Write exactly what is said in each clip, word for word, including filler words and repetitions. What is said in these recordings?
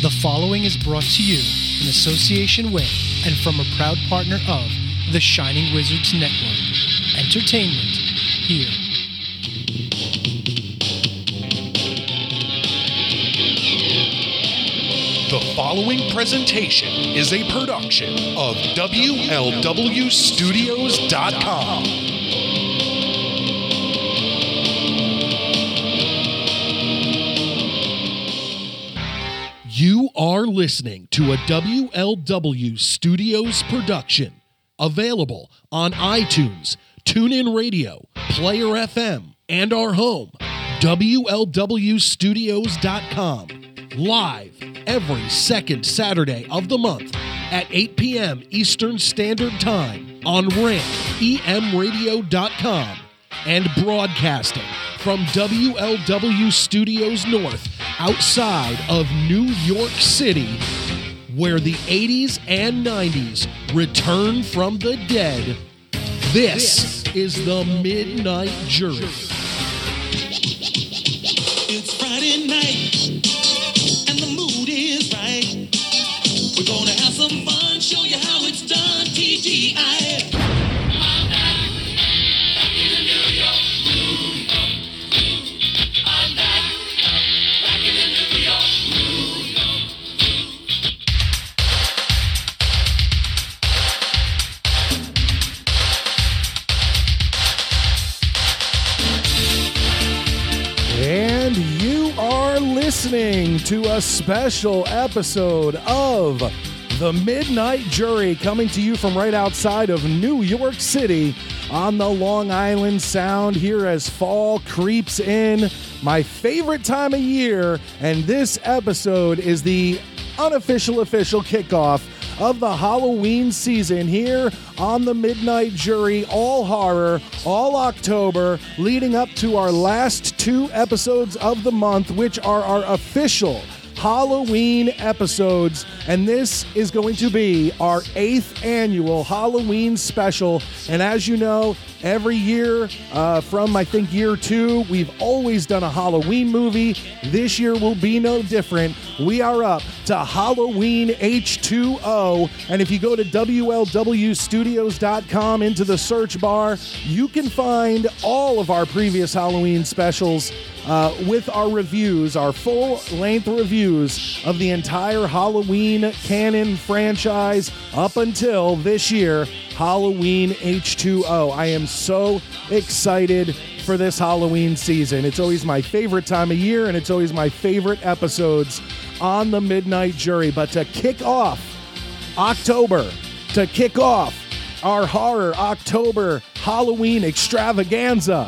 The following is brought to you in association with and from a proud partner of the Shining Wizards Network. Entertainment here. The following presentation is a production of W L W Studios dot com. You are listening to a W L W Studios production, available on iTunes, TuneIn Radio, Player F M, and our home, W L W Studios dot com. Live every second Saturday of the month at eight p.m. Eastern Standard Time on R A M E M radio dot com and broadcasting from W L W Studios North outside of New York City, where the eighties and nineties return from the dead. This is the Midnight Jury. It's Friday night, and the mood is right. We're gonna have some fun, show you how it's done, T G I. I'm back, back in the New York groove. I'm back, back in the New York groove. And you are listening to a special episode of The Midnight Jury, coming to you from right outside of New York City on the Long Island Sound here as fall creeps in. My favorite time of year, and this episode is the unofficial official kickoff of the Halloween season here on the Midnight Jury, all horror, all October, leading up to our last two episodes of the month, which are our official Halloween episodes, and this is going to be our eighth annual Halloween special. And as you know, every year uh, from I think year two, we've always done a Halloween movie. This year will be no different. We are up to Halloween H two O, and if you go to W L W Studios dot com into the search bar, you can find all of our previous Halloween specials Uh, with our reviews, our full-length reviews of the entire Halloween canon franchise up until this year, Halloween H two O. I am so excited for this Halloween season. It's always my favorite time of year, and it's always my favorite episodes on the Midnight Jury. But to kick off October, to kick off our Horror October Halloween extravaganza,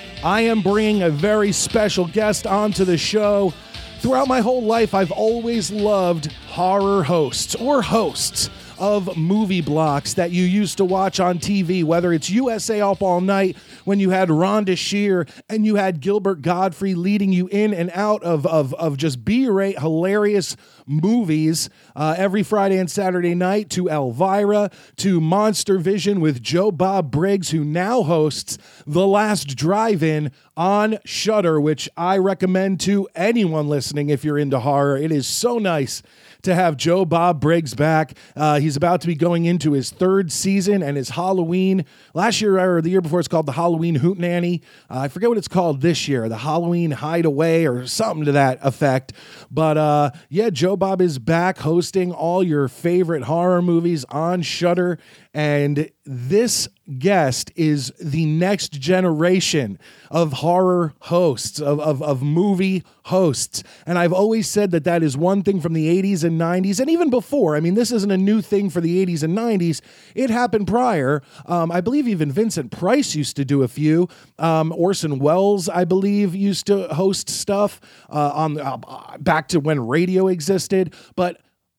I am bringing a very special guest onto the show. Throughout my whole life, I've always loved horror hosts or hosts of movie blocks that you used to watch on T V, whether it's U S A Up All Night when you had Rhonda Shear and you had Gilbert Godfrey leading you in and out of, of, of just B-rate hilarious movies uh, every Friday and Saturday night, to Elvira, to Monster Vision with Joe Bob Briggs, who now hosts The Last Drive-In on Shudder, which I recommend to anyone listening if you're into horror. It is so nice to have Joe Bob Briggs back. Uh, he's about to be going into his third season and his Halloween. Last year or the year before, it's called the Halloween Hootenanny. Uh, I forget what it's called this year, the Halloween Hideaway or something to that effect. But uh, yeah, Joe Bob is back hosting all your favorite horror movies on Shudder. And this guest is the next generation of horror hosts, of, of, of movie hosts. And I've always said that that is one thing from the eighties and nineties, and even before. I mean, this isn't a new thing for the eighties and nineties. It happened prior. Um, I believe even Vincent Price used to do a few. Um, Orson Welles, I believe, used to host stuff uh, on uh, back to when radio existed. But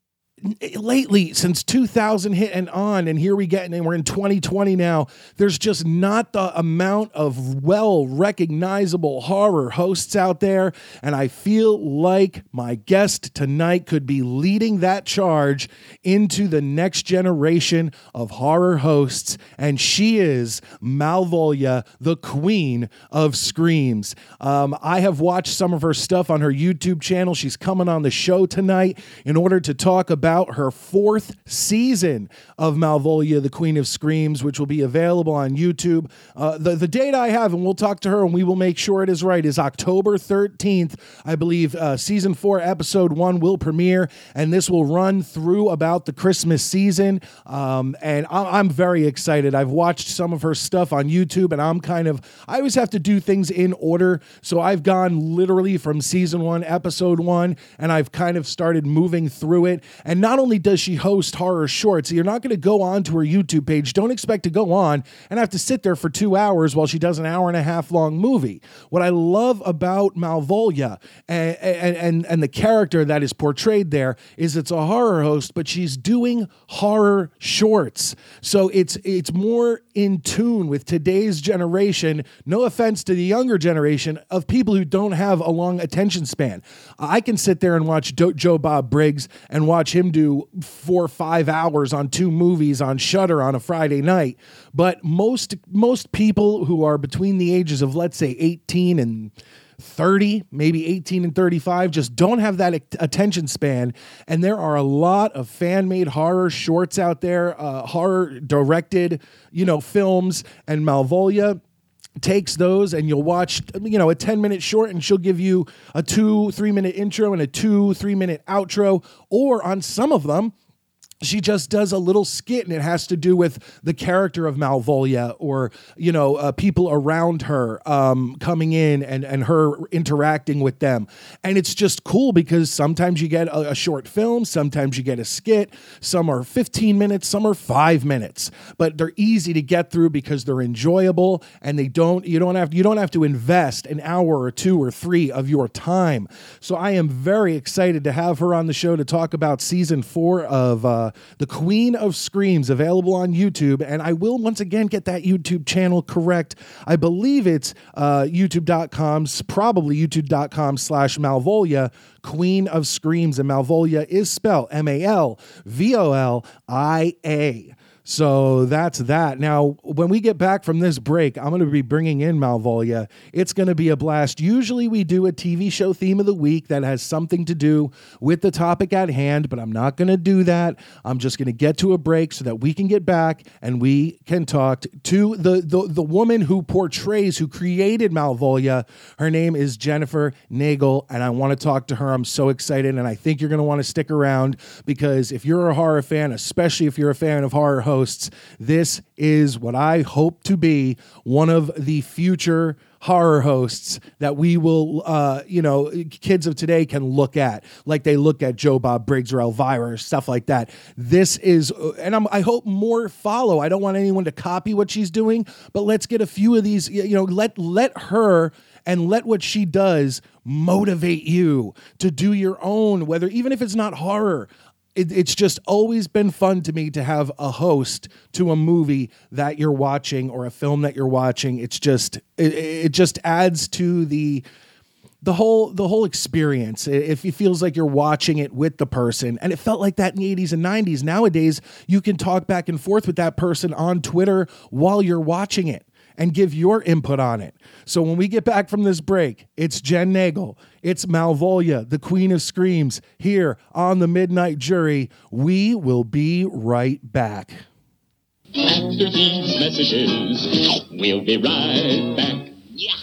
lately, since two thousand hit and on, and here we get, and we're in twenty twenty now, there's just not the amount of well recognizable horror hosts out there, and I feel like my guest tonight could be leading that charge into the next generation of horror hosts, and she is Malvolio, the queen of screams. Um, I have watched some of her stuff on her YouTube channel. She's coming on the show tonight in order to talk about her fourth season of Malvolio, the Queen of Screams, which will be available on YouTube. Uh, the, the date I have, and we'll talk to her and we will make sure it is right, is October thirteenth. I believe uh, season four, episode one will premiere, and this will run through about the Christmas season. Um, and I- I'm very excited. I've watched some of her stuff on YouTube, and I'm kind of, I always have to do things in order. So I've gone literally from season one, episode one, and I've kind of started moving through it. And not only does she host horror shorts, you're not going to go on to her YouTube page. Don't expect to go on and have to sit there for two hours while she does an hour and a half long movie. What I love about Malvolio and, and, and, and the character that is portrayed there is it's a horror host, but she's doing horror shorts. So it's, it's more in tune with today's generation. No offense to the younger generation of people who don't have a long attention span. I can sit there and watch Do- Joe Bob Briggs and watch him do four or five hours on two movies on Shudder on a Friday night. But most most people who are between the ages of, let's say, eighteen and thirty, maybe eighteen and thirty-five, just don't have that attention span. And there are a lot of fan-made horror shorts out there, uh, horror-directed, you know, films, and Malvolio takes those, and you'll watch, you know, a ten minute short, and she'll give you a two, three minute intro and a two, three minute outro. Or on some of them, she just does a little skit, and it has to do with the character of Malvolio, or, you know, uh, people around her um, coming in and, and her interacting with them. And it's just cool because sometimes you get a, a short film, sometimes you get a skit, some are fifteen minutes, some are five minutes, but they're easy to get through because they're enjoyable, and they don't, you don't have, you don't have to invest an hour or two or three of your time. So I am very excited to have her on the show to talk about season four of, uh, The Queen of Screams, available on YouTube. And I will once again get that YouTube channel correct. I believe it's uh, youtube.com, probably youtube.com slash Malvolio, Queen of Screams. And Malvolio is spelled M A L V O L I A. So that's that. Now, when we get back from this break, I'm going to be bringing in Malvolio. It's going to be a blast. Usually we do a T V show theme of the week that has something to do with the topic at hand, but I'm not going to do that. I'm just going to get to a break so that we can get back and we can talk to the, the, the woman who portrays, who created Malvolio. Her name is Jennifer Nagel, and I want to talk to her. I'm so excited, and I think you're going to want to stick around, because if you're a horror fan, especially if you're a fan of horror hosts, this is what I hope to be one of the future horror hosts that we will, uh, you know, kids of today can look at, like they look at Joe Bob Briggs or Elvira or stuff like that. This is, and I'm, I hope more follow. I don't want anyone to copy what she's doing, but let's get a few of these, you know, let, let her and let what she does motivate you to do your own, whether, even if it's not horror. It, it's just always been fun to me to have a host to a movie that you're watching or a film that you're watching. It's just, it, it just adds to the, the whole, the whole experience. If it feels like you're watching it with the person, and it felt like that in the eighties and nineties. Nowadays, you can talk back and forth with that person on Twitter while you're watching it and give your input on it. So when we get back from this break, it's Jen Nagel, it's Malvolio, the Queen of Screams, here on the Midnight Jury. We will be right back. After these messages, we'll be right back. Yeah.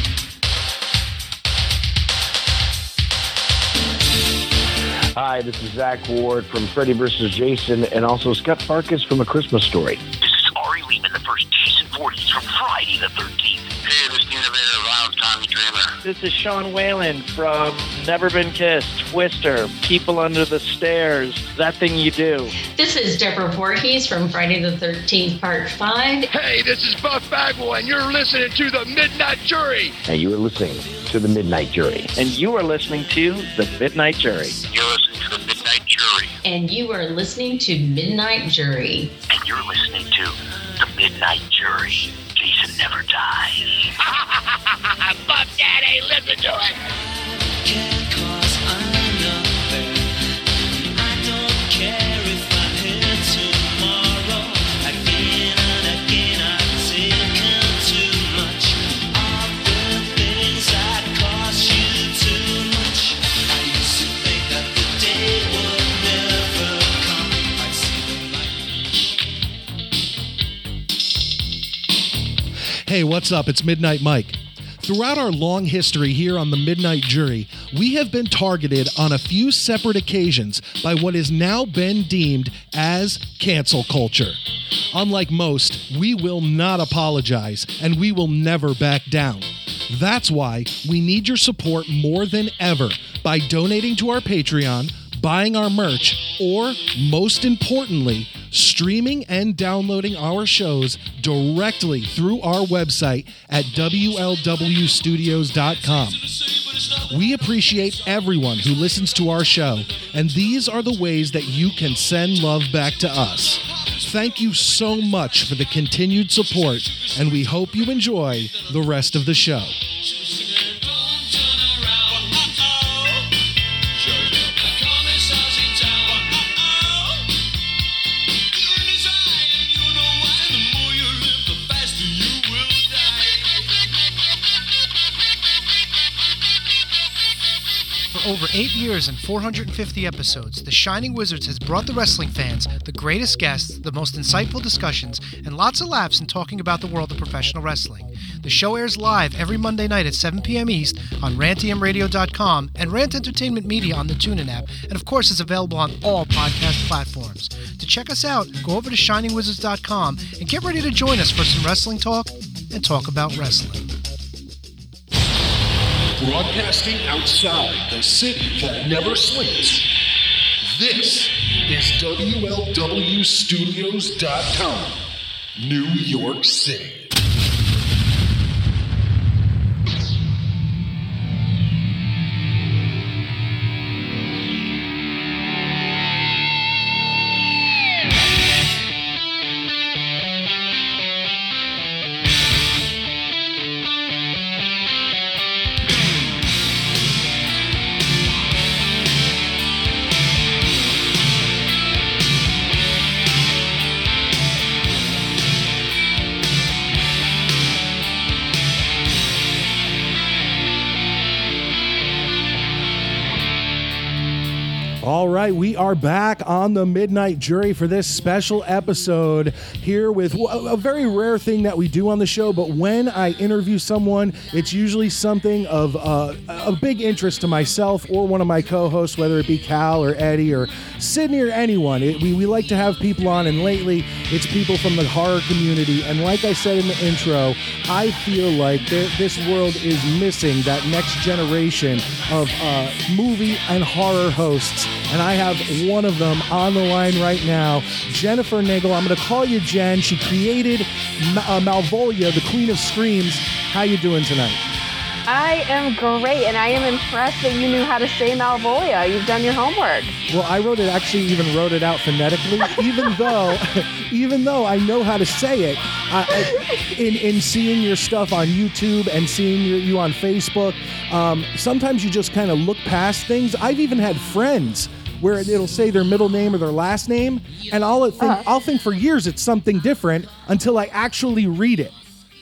Hi, this is Zach Ward from Freddy versus. Jason, and also Scott Farkas from A Christmas Story. This is Ari Lehman, the first Jason Voorhees from Friday the thirteenth. Hey, this is the innovator of Loud Tommy Dreamer. This is Sean Whalen from Never Been Kissed, Twister, People Under the Stairs, That Thing You Do. This is Deborah Voorhees from Friday the thirteenth, Part five. Hey, this is Buff Bagwell, and you're listening to The Midnight Jury. And you are listening to The Midnight Jury. And you are listening to The Midnight Jury. You're listening to The Midnight Jury. And you are listening to Midnight Jury. And you're listening to The Midnight Jury. Jason never dies. Buck Daddy, listen to it. Can't cause another. I don't care if I'm here tomorrow. Again and again I've taken too much of the things that cost you too much. I used to think that the day would never come. I'd see the light. Hey, what's up? It's Midnight Mike. Throughout our long history here on the Midnight Jury, we have been targeted on a few separate occasions by what has now been deemed as cancel culture. Unlike most, we will not apologize, and we will never back down. That's why we need your support more than ever by donating to our Patreon, buying our merch, or, most importantly, streaming and downloading our shows directly through our website at W L W studios dot com. We appreciate everyone who listens to our show, and these are the ways that you can send love back to us. Thank you so much for the continued support, and we hope you enjoy the rest of the show. Over eight years and four hundred fifty episodes, The Shining Wizards has brought the wrestling fans the greatest guests, the most insightful discussions, and lots of laughs in talking about the world of professional wrestling. The show airs live every Monday night at seven p.m. East on rantium radio dot com and Rant Entertainment Media on the TuneIn app, and of course is available on all podcast platforms. To check us out, go over to shining wizards dot com and get ready to join us for some wrestling talk and talk about wrestling. Broadcasting outside the city that never sleeps. This is W L W studios dot com, New York City. All right, we are back on the Midnight Jury for this special episode here with a very rare thing that we do on the show, but when I interview someone, it's usually something of uh, a big interest to myself or one of my co-hosts, whether it be Cal or Eddie or Sydney or anyone. It, we, we like to have people on, and lately it's people from the horror community, and like I said in the intro, I feel like there, this world is missing that next generation of uh, movie and horror hosts. And I have one of them on the line right now, Jennifer Nagel. I'm going to call you Jen. She created Ma- uh, Malvolia, the Queen of Screams. How you doing tonight? I am great, and I am impressed that you knew how to say Malvolia. You've done your homework. Well, I wrote it, actually even wrote it out phonetically, even though even though I know how to say it. I, I, in, in seeing your stuff on YouTube and seeing your, you on Facebook, um, sometimes you just kind of look past things. I've even had friends where it'll say their middle name or their last name, and I'll think, uh-huh. I'll think for years it's something different until I actually read it.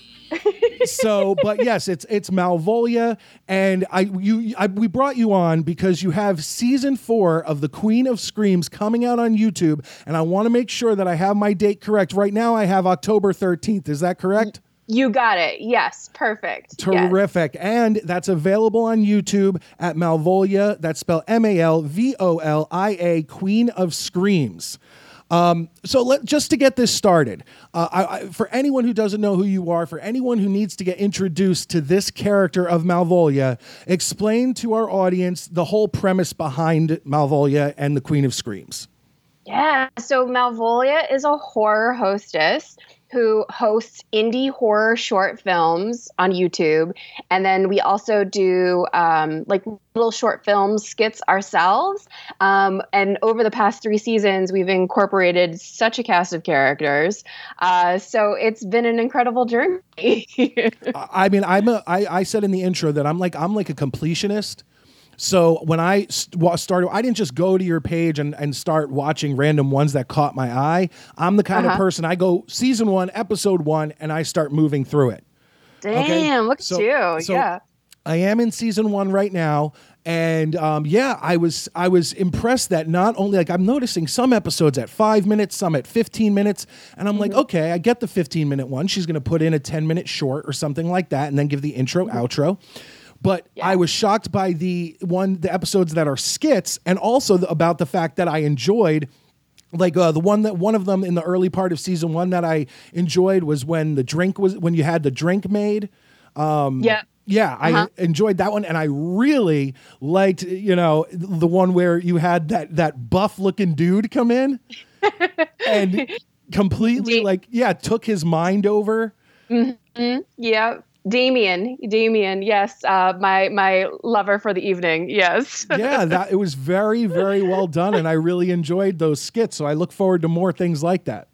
So, but yes, it's it's Malvolia, and I you I, we brought you on because you have season four of The Queen of Screams coming out on YouTube, and I want to make sure that I have my date correct. Right now, I have October thirteenth. Is that correct? You got it. Yes, perfect. Terrific. Yes. And that's available on YouTube at Malvolia. That's spelled M A L V O L I A, Queen of Screams. Um, so let, just to get this started, uh, I, I, for anyone who doesn't know who you are, for anyone who needs to get introduced to this character of Malvolia, explain to our audience the whole premise behind Malvolia and the Queen of Screams. Yeah, so Malvolia is a horror hostess, who hosts indie horror short films on YouTube. And then we also do um, like little short film skits ourselves. Um, and over the past three seasons, we've incorporated such a cast of characters. Uh, so it's been an incredible journey. I mean, I'm a, I, I said in the intro that I'm like, I'm like a completionist. So when I st- started, I didn't just go to your page and, and start watching random ones that caught my eye. I'm the kind uh-huh. of person, I go season one, episode one, and I start moving through it. Damn, okay? look so, at you. So yeah. I am in season one right now. And um, yeah, I was I was impressed that not only, like, I'm noticing some episodes at five minutes, some at fifteen minutes. And I'm mm-hmm. like, okay, I get the fifteen minute one. She's going to put in a ten minute short or something like that and then give the intro, mm-hmm. outro. But yeah. I was shocked by the one, the episodes that are skits, and also the, about the fact that I enjoyed, like uh, the one that one of them in the early part of season one that I enjoyed was when the drink was when you had the drink made. Um, yeah, yeah, uh-huh. I enjoyed that one, and I really liked, you know, the one where you had that that buff looking dude come in and completely like yeah took his mind over. Mm-hmm. Yeah. Damien, Damien, yes, uh, my my lover for the evening, yes. yeah, that it was very, very well done, and I really enjoyed those skits. So I look forward to more things like that.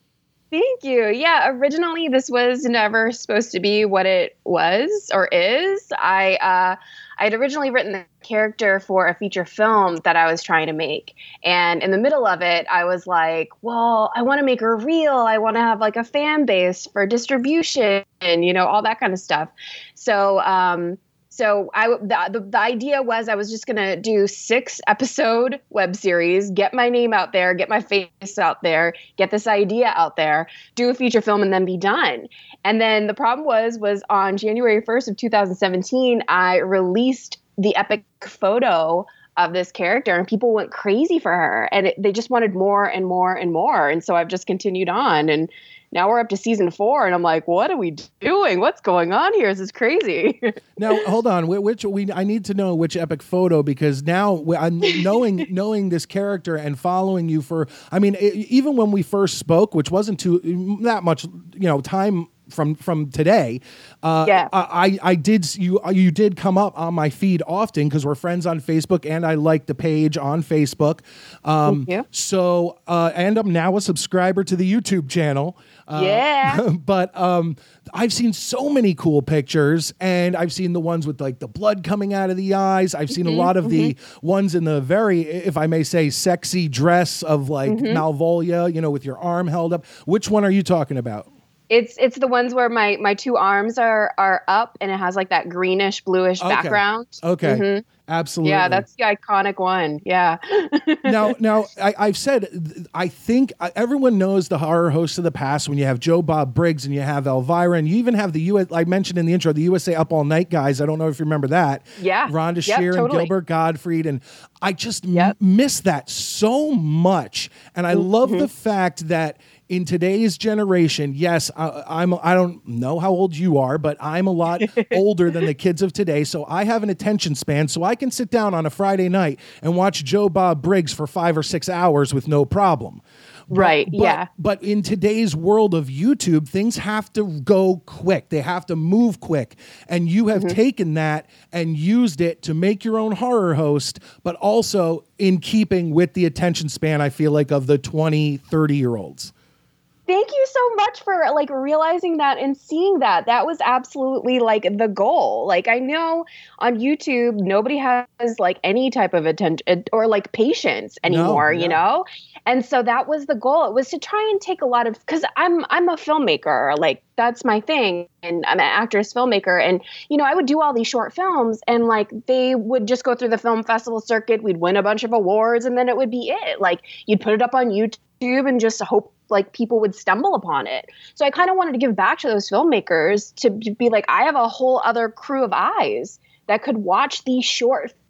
Thank you. Yeah, originally this was never supposed to be what it was or is. I uh, I had originally written the character for a feature film that I was trying to make, and in the middle of it, I was like, "Well, I want to make her real. I want to have like a fan base for distribution, and you know, all that kind of stuff." So. Um, So I the, the the idea was I was just gonna do six episode web series, get my name out there, get my face out there, get this idea out there, do a feature film, and then be done. And then the problem was was on January first of two thousand seventeen, I released the epic photo of this character, and people went crazy for her, and it, they just wanted more and more and more. And so I've just continued on, and now we're up to season four, and I'm like, what are we doing? What's going on here? This is crazy. Now, hold on. Which we I need to know which epic photo, because now I'm knowing knowing this character and following you for. I mean, it, even when we first spoke, which wasn't too that much, you know, time from from today. Uh, yeah. I I did you you did come up on my feed often because we're friends on Facebook, and I like the page on Facebook. Um, Thank you. So uh, and I'm now a subscriber to the YouTube channel. Uh, yeah. But um, I've seen so many cool pictures, and I've seen the ones with like the blood coming out of the eyes. I've seen mm-hmm, a lot of mm-hmm. the ones in the very, if I may say, sexy dress of like mm-hmm. Malvolia, you know, with your arm held up. Which one are you talking about? It's it's the ones where my, my two arms are are up, and it has like that greenish bluish okay. background. Okay, mm-hmm. Absolutely. Yeah, that's the iconic one. Yeah. now, now I, I've said I think everyone knows the horror hosts of the past. When you have Joe Bob Briggs and you have Elvira, and you even have the U S. I mentioned in the intro the U S A Up All Night guys. I don't know if you remember that. Yeah. Rhonda yep, Shear totally. and Gilbert Gottfried, and I just yep. m- miss that so much. And I mm-hmm. love the fact that in today's generation, yes, I, I'm. I don't know how old you are, but I'm a lot older than the kids of today. So I have an attention span, so I can sit down on a Friday night and watch Joe Bob Briggs for five or six hours with no problem. Right. But, yeah. But in today's world of YouTube, things have to go quick. They have to move quick. And you have mm-hmm. taken that and used it to make your own horror host, but also in keeping with the attention span, I feel like, of the twenty, thirty year olds. Thank you so much for like realizing that and seeing that. That was absolutely like the goal. Like I know on YouTube, nobody has like any type of attention or like patience anymore, no, no. you know? And so that was the goal. It was to try and take a lot of, cause I'm, I'm a filmmaker, like that's my thing. And I'm an actress filmmaker. And, you know, I would do all these short films and like, they would just go through the film festival circuit. We'd win a bunch of awards and then it would be it. Like you'd put it up on YouTube and just hope like people would stumble upon it. So I kind of wanted to give back to those filmmakers to be like, I have a whole other crew of eyes that could watch these short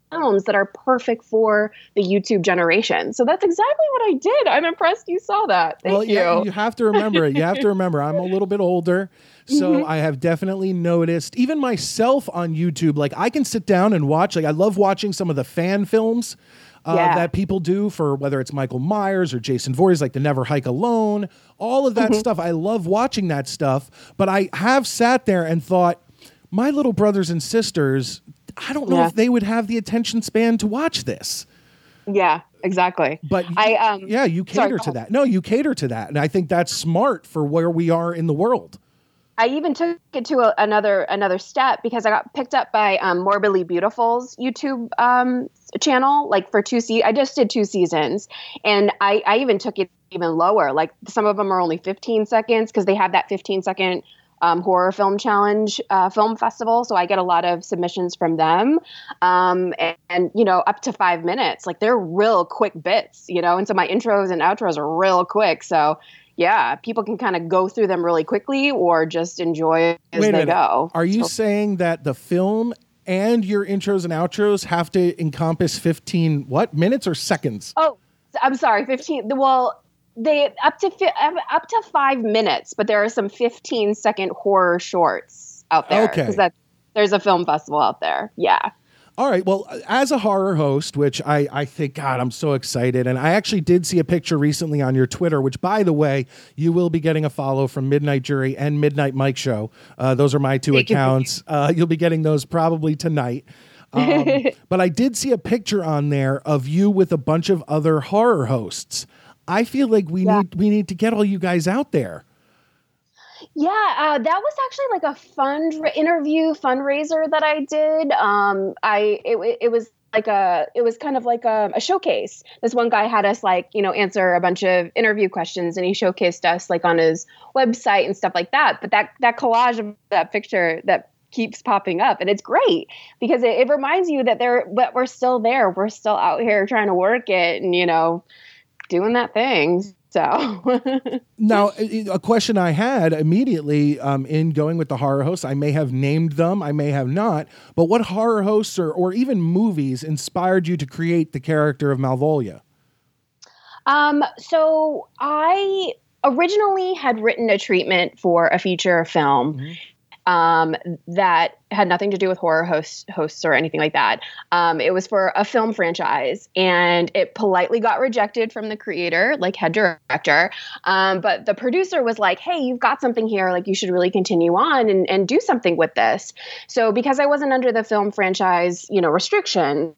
films that are perfect for the YouTube generation. So that's exactly what I did. I'm impressed you saw that. Thank well, you. Yeah, you have to remember it. You have to remember I'm a little bit older. So mm-hmm. I have definitely noticed, even myself on YouTube, like I can sit down and watch, like I love watching some of the fan films uh, yeah. that people do for whether it's Michael Myers or Jason Voorhees, like the Never Hike Alone, all of that mm-hmm. stuff. I love watching that stuff, but I have sat there and thought, my little brothers and sisters, I don't know yeah. if they would have the attention span to watch this. Yeah, exactly. But I, um, yeah, you cater sorry, to that. No, you cater to that. And I think that's smart for where we are in the world. I even took it to a, another another step because I got picked up by um, Morbidly Beautiful's YouTube um, channel, like for two se- I just did two seasons, and I, I even took it even lower. Like some of them are only fifteen seconds because they have that fifteen second um, horror film challenge uh, film festival. So I get a lot of submissions from them, um, and, and you know up to five minutes. Like they're real quick bits, you know. And so my intros and outros are real quick. So. Yeah, people can kind of go through them really quickly or just enjoy it as Wait they go. Are you so, saying that the film and your intros and outros have to encompass fifteen, what, minutes or seconds? Oh, I'm sorry, fifteen. Well, they up to up to five minutes, but there are some fifteen second horror shorts out there. Okay. Because that there's a film festival out there. Yeah. All right. Well, as a horror host, which I, I think, God, I'm so excited. And I actually did see a picture recently on your Twitter, which, by the way, you will be getting a follow from Midnight Jury and Midnight Mike Show. Uh, those are my two accounts. Uh, you'll be getting those probably tonight. Um, but I did see a picture on there of you with a bunch of other horror hosts. I feel like we yeah. need we need to get all you guys out there. Yeah, uh, that was actually like a fund interview fundraiser that I did. Um, I it, it was like a it was kind of like a, a showcase. This one guy had us like you know answer a bunch of interview questions, and he showcased us like on his website and stuff like that. But that that collage of that picture that keeps popping up, and it's great because it, it reminds you that they're but we're still there. We're still out here trying to work it, and you know doing that thing. So now, a question I had immediately um, in going with the horror hosts, I may have named them, I may have not, but what horror hosts or, or even movies inspired you to create the character of Malvolia? Um, so I originally had written a treatment for a feature film. Mm-hmm. Um, that had nothing to do with horror hosts, hosts or anything like that. Um, it was for a film franchise, and it politely got rejected from the creator, like head director. Um, but the producer was like, hey, you've got something here. Like, you should really continue on and, and do something with this. So because I wasn't under the film franchise, you know, restrictions,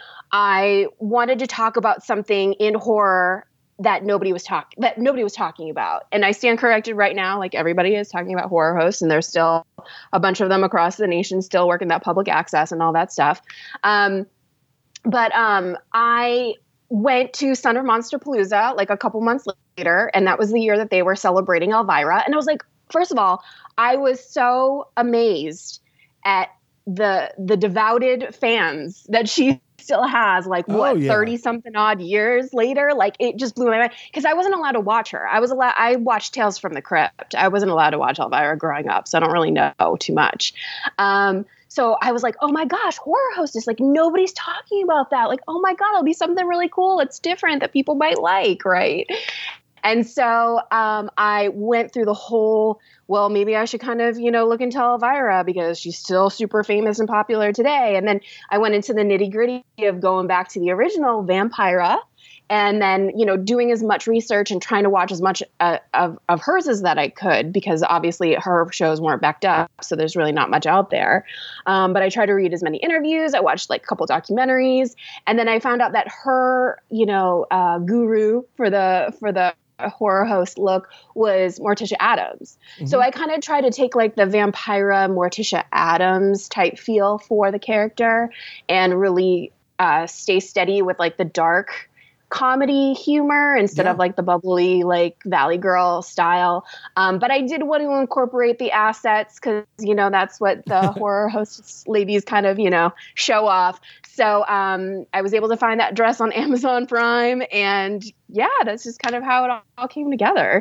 I wanted to talk about something in horror that nobody was talking that nobody was talking about. And I stand corrected right now. Like everybody is talking about horror hosts, and there's still a bunch of them across the nation still working that public access and all that stuff. Um, but um, I went to Son of Monsterpalooza like a couple months later, and that was the year that they were celebrating Elvira. And I was like, first of all, I was so amazed at the the devoted fans that she still has, like what, thirty oh, yeah. something odd years later. Like it just blew my mind because I wasn't allowed to watch her. I was allowed, I watched Tales from the Crypt. I wasn't allowed to watch Elvira growing up. So I don't really know too much. Um, so I was like, oh my gosh, horror hostess, like nobody's talking about that. Like, oh my God, it'll be something really cool. It's different that people might like. Right. And so um, I went through the whole, well, maybe I should kind of, you know, look into Elvira because she's still super famous and popular today. And then I went into the nitty gritty of going back to the original Vampira and then, you know, doing as much research and trying to watch as much uh, of, of hers as that I could, because obviously her shows weren't backed up. So there's really not much out there. Um, but I tried to read as many interviews. I watched like a couple documentaries. And then I found out that her, you know, uh, guru for the for the a horror host look was Morticia Addams. Mm-hmm. So I kind of try to take like the Vampira Morticia Addams type feel for the character and really uh, stay steady with like the dark comedy humor instead yeah. of like the bubbly like Valley Girl style. Um, but I did want to incorporate the assets because, you know, that's what the horror host ladies kind of, you know, show off. So um, I was able to find that dress on Amazon Prime, and yeah, that's just kind of how it all came together.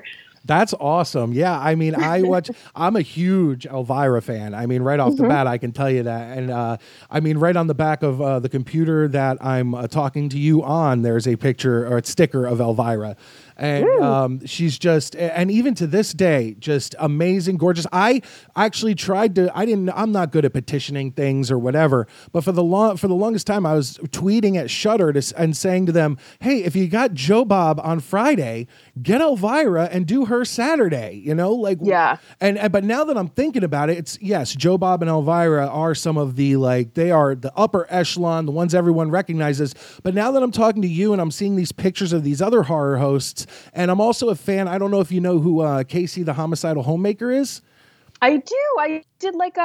That's awesome. Yeah, I mean, I watch. I'm a huge Elvira fan. I mean, right off mm-hmm. the bat, I can tell you that. And uh, I mean, right on the back of uh, the computer that I'm uh, talking to you on, there's a picture or a sticker of Elvira. And um, she's just, and even to this day, just amazing, gorgeous. I actually tried to, I didn't, I'm not good at petitioning things or whatever, but for the long, for the longest time, I was tweeting at Shudder to, and saying to them, hey, if you got Joe Bob on Friday, get Elvira and do her Saturday, you know, like, yeah. And, and, but now that I'm thinking about it, it's, yes, Joe Bob and Elvira are some of the, like, they are the upper echelon, the ones everyone recognizes. But now that I'm talking to you and I'm seeing these pictures of these other horror hosts, and I'm also a fan. I don't know if you know who uh, Casey the Homicidal Homemaker is. I do. I did like a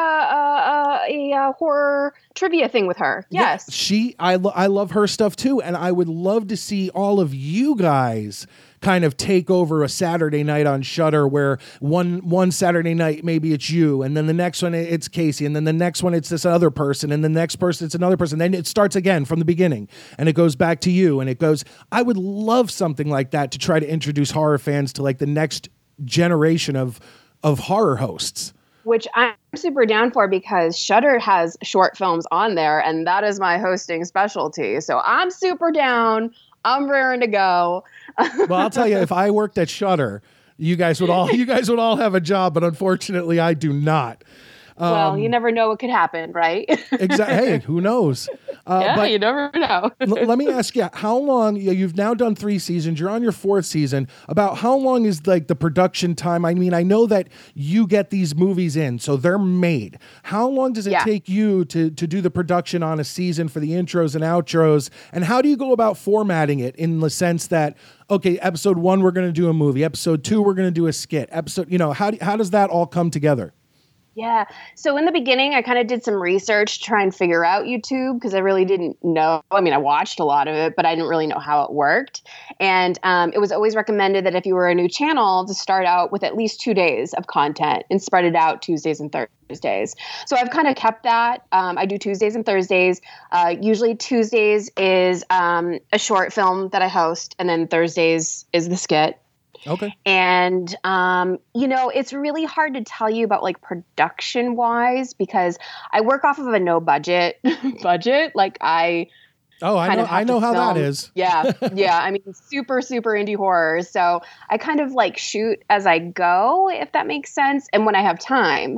a, a, a horror trivia thing with her. Yes, yeah, she. I lo- I love her stuff too, and I would love to see all of you guys kind of take over a Saturday night on Shudder, where one one Saturday night maybe it's you, and then the next one it's Casey, and then the next one it's this other person, and the next person it's another person. Then it starts again from the beginning, and it goes back to you, and it goes. I would love something like that to try to introduce horror fans to like the next generation of of horror hosts. Which I'm super down for because Shudder has short films on there, and that is my hosting specialty. So I'm super down. I'm raring to go. Well, I'll tell you, if I worked at Shudder, you guys would all you guys would all have a job, but unfortunately, I do not. Um, well, you never know what could happen, right? Exactly. Hey, who knows? Uh, yeah, but you never know. l- let me ask you, how long? You, you've now done three seasons. You're on your fourth season. About how long is like the production time? I mean, I know that you get these movies in, so they're made. How long does it yeah. take you to to do the production on a season for the intros and outros? And how do you go about formatting it in the sense that, okay, episode one we're going to do a movie, episode two we're going to do a skit, episode, you know, how do, how does that all come together? Yeah. So in the beginning, I kind of did some research to try and figure out YouTube because I really didn't know. I mean, I watched a lot of it, but I didn't really know how it worked. And um, it was always recommended that if you were a new channel to start out with at least two days of content and spread it out Tuesdays and Thursdays. So I've kind of kept that. Um, I do Tuesdays and Thursdays. Uh, usually Tuesdays is um, a short film that I host, and then Thursdays is the skit. Okay. And, um, you know, it's really hard to tell you about like production wise because I work off of a no budget budget. Like I, Oh, I know. I know how film. that is. Yeah, yeah. I mean, super, super indie horror. So I kind of like shoot as I go, if that makes sense, and when I have time.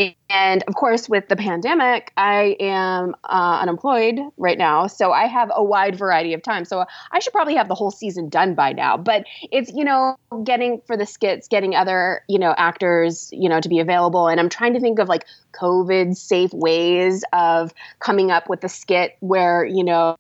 And of course, with the pandemic, I am uh, unemployed right now, so I have a wide variety of time. So I should probably have the whole season done by now. But it's, you know, getting for the skits, getting other, you know, actors, you know, to be available, and I'm trying to think of like COVID safe ways of coming up with a skit where, you know,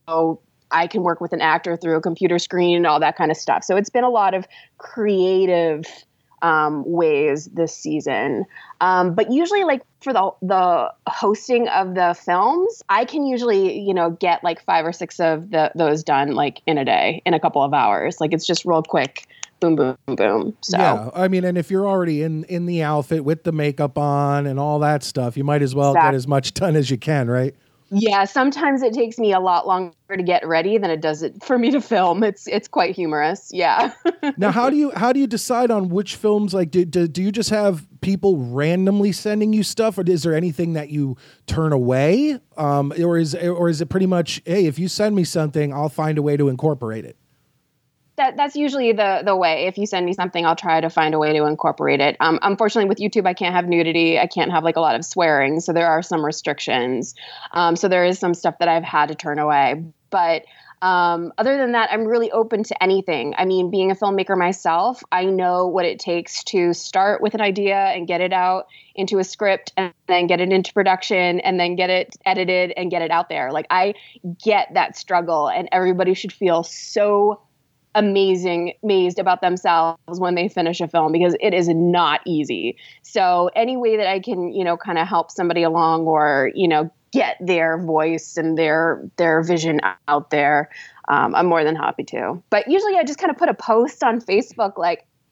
I can work with an actor through a computer screen and all that kind of stuff. So it's been a lot of creative um, ways this season. Um, but usually like for the the hosting of the films, I can usually, you know, get like five or six of the, those done like in a day, in a couple of hours. Like it's just real quick. Boom, boom, boom. So yeah, I mean, and if you're already in, in the outfit with the makeup on and all that stuff, you might as well exactly. get as much done as you can, right? Yeah, sometimes it takes me a lot longer to get ready than it does it for me to film. It's it's quite humorous. Yeah. Now, how do you how do you decide on which films? Like, do, do do you just have people randomly sending you stuff, or is there anything that you turn away, um, or is or is it pretty much, hey, if you send me something, I'll find a way to incorporate it? That that's usually the the way. If you send me something, I'll try to find a way to incorporate it. Um, unfortunately, with YouTube, I can't have nudity. I can't have like a lot of swearing, so there are some restrictions. Um, so there is some stuff that I've had to turn away. But um, other than that, I'm really open to anything. I mean, being a filmmaker myself, I know what it takes to start with an idea and get it out into a script and then get it into production and then get it edited and get it out there. Like I get that struggle, and everybody should feel so amazing, amazed about themselves when they finish a film, because it is not easy. So any way that I can, you know, kind of help somebody along, or, you know, get their voice and their, their vision out there, um, I'm more than happy to. But usually I just kind of put a post on Facebook, like,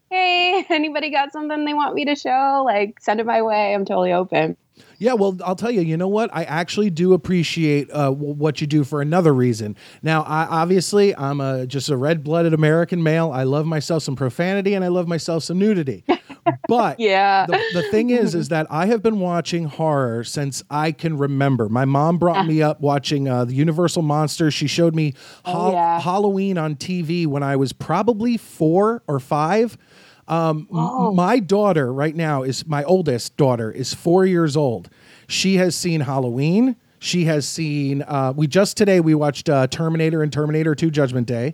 hey, anybody got something they want me to show? Like, send it my way. I'm totally open. Yeah, well, I'll tell you, you know what? I actually do appreciate uh, w- what you do for another reason. Now, I, obviously, I'm a, just a red-blooded American male. I love myself some profanity and I love myself some nudity. But yeah. the, the thing is, is that I have been watching horror since I can remember. My mom brought me up watching uh, the Universal Monsters. She showed me Oh, ha- yeah. Halloween on T V when I was probably four or five. Um, m- my daughter right now is my oldest daughter is four years old. She has seen Halloween. She has seen, uh, we just today, we watched uh, Terminator and Terminator two Judgment Day.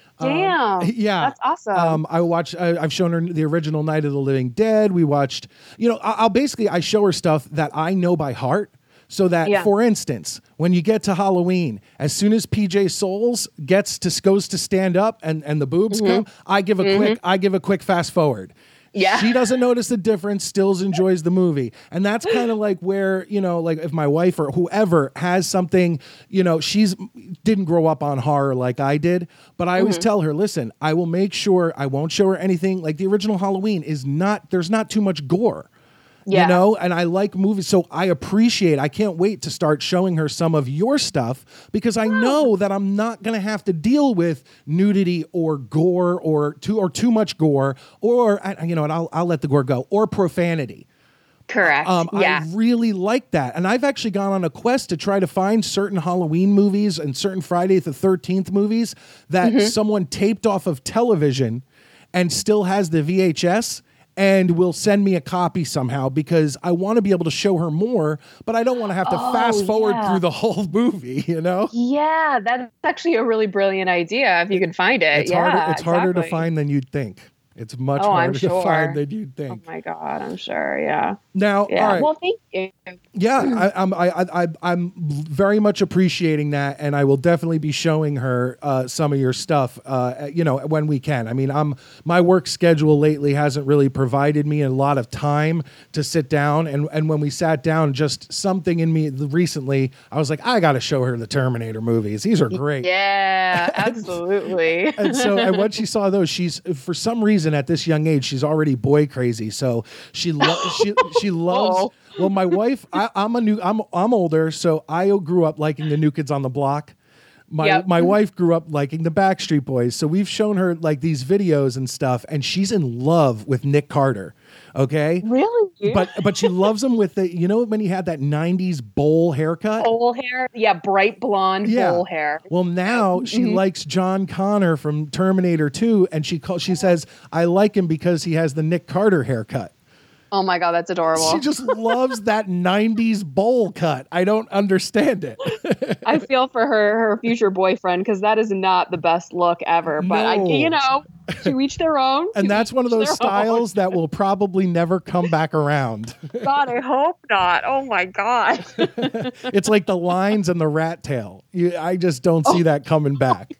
Damn. Um, yeah. That's awesome. Um, I watched, I, I've shown her the original Night of the Living Dead. We watched, you know, I, I'll basically, I show her stuff that I know by heart. So that, Yeah. for instance, when you get to Halloween, as soon as P J Souls gets to goes to stand up and, and the boobs come, I give a quick I give a quick fast forward. Yeah. She doesn't notice the difference, still enjoys the movie. And that's kind of like where, you know, like if my wife or whoever has something, you know, she's didn't grow up on horror like I did, but I always tell her, listen, I will make sure I won't show her anything. Like the original Halloween is not, there's not too much gore. Yeah. You know, and I like movies, so I appreciate, I can't wait to start showing her some of your stuff because I know that I'm not going to have to deal with nudity or gore or too or too much gore or, I- you know, and I'll, I'll let the gore go, or profanity. Correct. Um, yeah. I really like that. And I've actually gone on a quest to try to find certain Halloween movies and certain Friday the thirteenth movies that someone taped off of television and still has the V H S and will send me a copy somehow because I want to be able to show her more, but I don't want to have to Oh, fast forward yeah. through the whole movie, you know? Yeah, that's actually a really brilliant idea if you can find it. It's yeah, harder it's harder to exactly. find than you'd think. It's much Oh, I'm harder to sure. find than you'd Oh think. my God, I'm sure. Yeah. Now, Yeah. all right. Well, thank you. Yeah, I, I'm I, I, I, I'm very much appreciating that, and I will definitely be showing her uh, some of your stuff. Uh, you know, when we can. I mean, I'm my work schedule lately hasn't really provided me a lot of time to sit down, and and when we sat down, just something in me recently, I was like, I got to show her the Terminator movies. These are great. Yeah, absolutely. And so, and when she saw those, she's for some reason at this young age, she's already boy crazy. So she lo- she she loves. Oh. Well, my wife, I, I'm a new, I'm I'm older, so I grew up liking the New Kids on the Block. My Yep. my wife grew up liking the Backstreet Boys, so we've shown her like these videos and stuff, and she's in love with Nick Carter. Okay, Really? but but she loves him with the, you know, when he had that nineties bowl haircut. Bowl hair? Yeah, bright blonde Yeah. bowl hair. Well, now she likes John Connor from Terminator two, and she calls, she says, I like him because he has the Nick Carter haircut. Oh my God, that's adorable. She just loves that nineties bowl cut. I don't understand it. I feel for her her future boyfriend because that is not the best look ever. But I, No. you know, to each their own. And To that's one of each those their styles that will probably never come back around. own. God, I hope not. Oh my God. It's like the lines and the rat tail. You, I just don't Oh. see that coming back.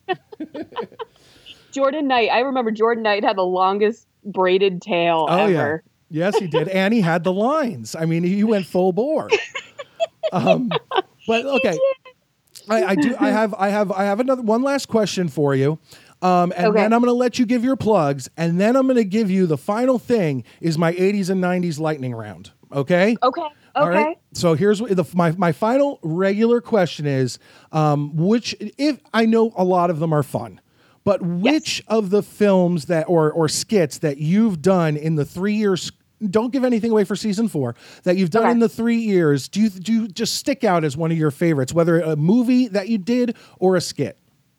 Jordan Knight. I remember Jordan Knight had the longest braided tail Oh, ever. yeah. Yes, he did. And he had the lines. I mean, he went full bore. Um, but okay. I, I do I have I have I have another one last question for you. Um, and Okay. then I'm going to let you give your plugs, and then I'm going to give you the final thing is my eighties and nineties lightning round. Okay? Okay. Okay. All right. So here's what the, my my final regular question is: um, which, if I know a lot of them are fun, but which of the films that or or skits that you've done in the three years? Don't give anything away for season four that you've done Okay. in the three years. Do you do you just stick out as one of your favorites, whether a movie that you did or a skit?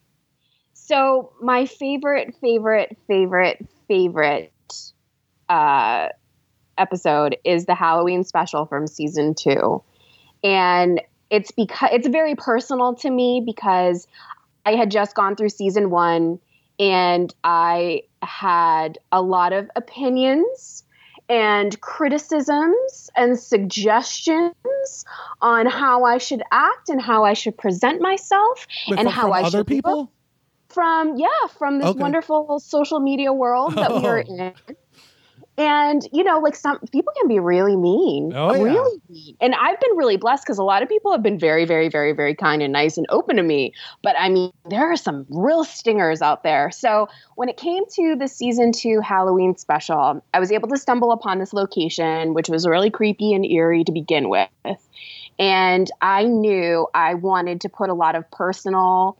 So my favorite, favorite, favorite, favorite uh, episode is the Halloween special from season two, and it's because it's very personal to me because I had just gone through season one and I had a lot of opinions and criticisms and suggestions on how I should act and how I should present myself But and from, how from I other should people? look from yeah from this Okay. wonderful social media world that we are Oh. in. And, you know, like some people can be really mean, Oh, yeah. really mean. And I've been really blessed because a lot of people have been very, very, very, very kind and nice and open to me. But I mean, there are some real stingers out there. So when it came to the season two Halloween special, I was able to stumble upon this location, which was really creepy and eerie to begin with. And I knew I wanted to put a lot of personal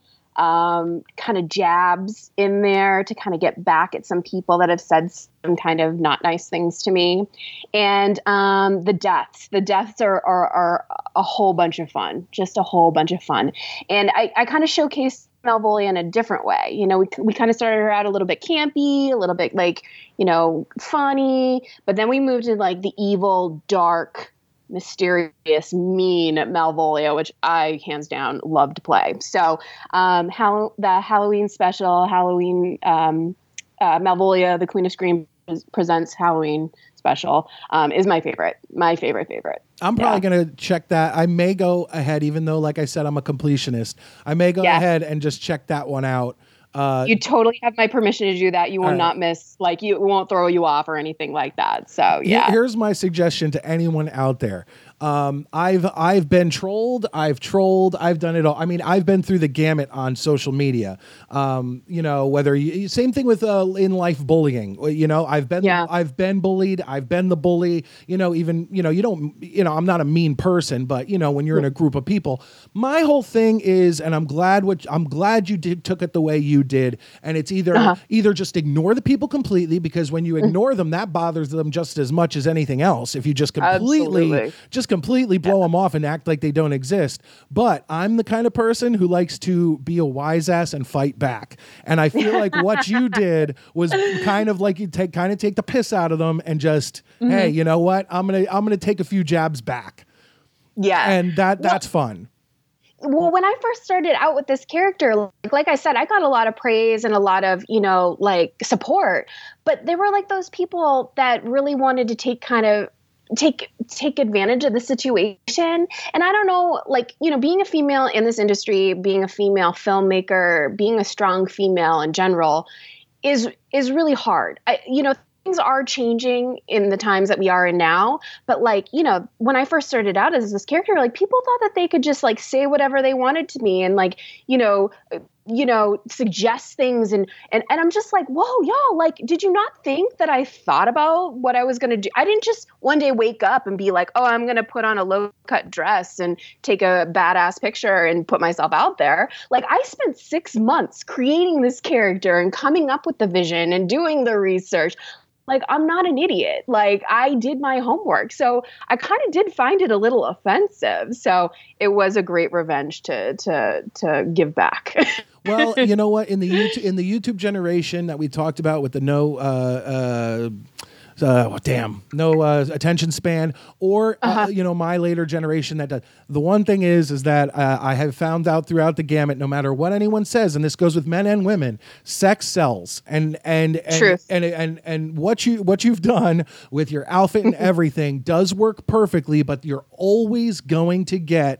um, kind of jabs in there to kind of get back at some people that have said some kind of not nice things to me. And um, the deaths, the deaths are, are, are a whole bunch of fun, just a whole bunch of fun. And I, I kind of showcased Malvolio in a different way. You know, we, we kind of started her out a little bit campy, a little bit like, you know, funny, but then we moved to like the evil, dark, mysterious, mean Malvolio, which I hands down love to play. So um, Hall- the Halloween special, Halloween um, uh, Malvolio, the Queen of Scream presents Halloween special um, is my favorite. My favorite favorite. I'm probably Yeah. going to check that. I may go ahead, even though, like I said, I'm a completionist. I may go Yeah. ahead and just check that one out. Uh, You totally have my permission to do that. You will All right. not miss, like, you it won't throw you off or anything like that. So yeah. Here's my suggestion to anyone out there. Um, I've I've been trolled. I've trolled. I've done it all. I mean, I've been through the gamut on social media. Um, you know, whether you, same thing with uh, in life bullying. You know, I've been Yeah. I've been bullied. I've been the bully. You know, even you know, you don't. You know, I'm not a mean person, but you know, when you're in a group of people, my whole thing is, and I'm glad what I'm glad you did took it the way you did, and it's either Uh-huh. either just ignore the people completely, because when you ignore them, that bothers them just as much as anything else. If you just completely Absolutely. just completely blow them off and act like they don't exist. But I'm the kind of person who likes to be a wise ass and fight back. And I feel like what you did was kind of like you take kind of take the piss out of them and just, hey, you know what? I'm gonna I'm gonna take a few jabs back. Yeah. And that that's fun. Well, when I first started out with this character, like, like I said, I got a lot of praise and a lot of, you know, like support, but there were like those people that really wanted to take kind of take take advantage of the situation. And I don't know, like, you know, being a female in this industry, being a female filmmaker, being a strong female in general is is really hard. I, you know, things are changing in the times that we are in now. But like, you know, when I first started out as this character, like people thought that they could just like say whatever they wanted to me and like, you know, you know, suggest things. And, and, and I'm just like, whoa, y'all, like, did you not think that I thought about what I was going to do? I didn't just one day wake up and be like, oh, I'm going to put on a low cut dress and take a badass picture and put myself out there. Like I spent six months creating this character and coming up with the vision and doing the research. Like, I'm not an idiot. Like, I did my homework. So I kind of did find it a little offensive. So it was a great revenge to to to give back. Well, you know what? In the YouTube, in the YouTube generation that we talked about with the no, uh, uh, uh, oh, damn, no uh, attention span, or uh, Uh-huh. you know, my later generation that does. The one thing is, is that uh, I have found out throughout the gamut, no matter what anyone says, and this goes with men and women, sex sells, and and and Truth. and and, and what you what you've done with your outfit and everything does work perfectly, but you're always going to get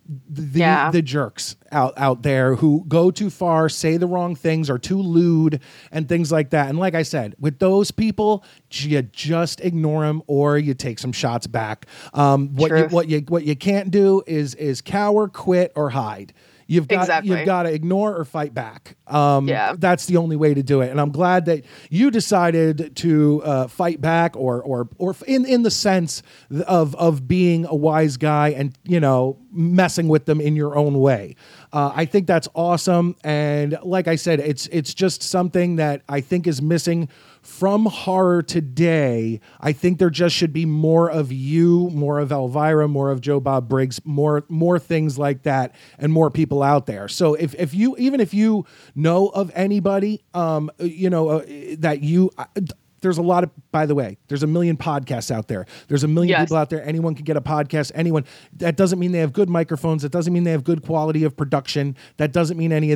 the Yeah. the jerks out out there who go too far, say the wrong things, are too lewd and things like that. And like I said, with those people, you just ignore them or you take some shots back. Um, what you, Truth. what you what you can't do is is cower, quit, or hide. You've got Exactly. you've got to ignore or fight back. Um, Yeah. That's the only way to do it. And I'm glad that you decided to uh, fight back, or or or in in the sense of of being a wise guy and, you know, messing with them in your own way. Uh, I think that's awesome. And like I said, it's it's just something that I think is missing from horror today. I think there just should be more of you, more of Elvira, more of Joe Bob Briggs, more more things like that, and more people out there. So if if you even if you know of anybody, um, you know uh, that you. Uh, There's a lot of, by the way, there's a million podcasts out there. There's a million Yes. people out there. Anyone can get a podcast. Anyone. That doesn't mean they have good microphones. That doesn't mean they have good quality of production. That doesn't mean any of that.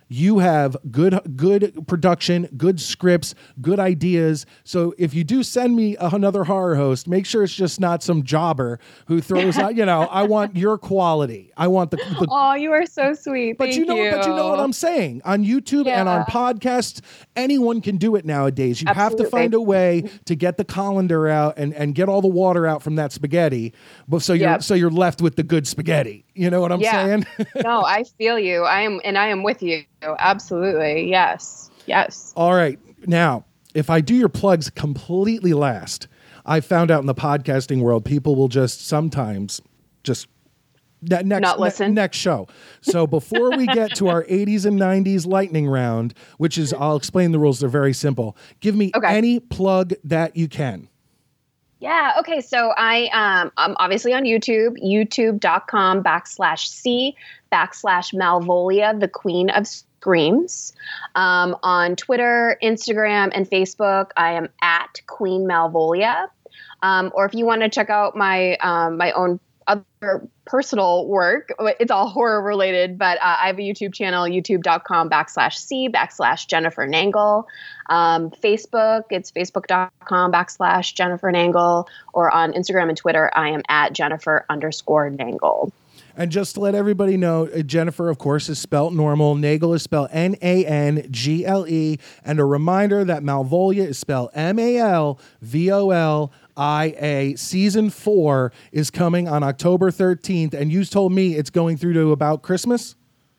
You have good good production, good scripts, good ideas. So if you do send me another horror host, make sure it's just not some jobber who throws out, you know, I want your quality. I want the, the Oh, you are so sweet. But Thank you know you. but you know what I'm saying. On YouTube Yeah. and on podcasts, anyone can do it nowadays. You have Absolutely. to find a way to get the colander out and, and get all the water out from that spaghetti. But so you're Yep. so you're left with the good spaghetti. You know what I'm Yeah. saying? No, I feel you. I am, and I am with you. Absolutely. Yes. Yes. All right. Now, if I do your plugs completely last, I found out in the podcasting world, people will just sometimes just ne- next Not listen. ne- next show. So before we get to our eighties and nineties lightning round, which is, I'll explain the rules. They're very simple. Give me Okay. any plug that you can. Yeah. Okay. So I, um, I'm obviously on YouTube, youtube.com backslash C backslash Malvolia, the Queen of Screams. Um, on Twitter, Instagram, and Facebook, I am at Queen Malvolia. Um, or if you want to check out my, um, my own other personal work, it's all horror related, but uh, I have a YouTube channel, youtube.com backslash C backslash Jennifer Nangle. Um, Facebook, it's facebook.com backslash Jennifer Nangle, or on Instagram and Twitter, I am at Jennifer underscore Nangle. And just to let everybody know, uh, Jennifer, of course, is spelled normal. Nagel is spelled N A N G L E. And a reminder that Malvolia is spelled M A L V O L I A. Season four is coming on October thirteenth. And you told me it's going through to about Christmas?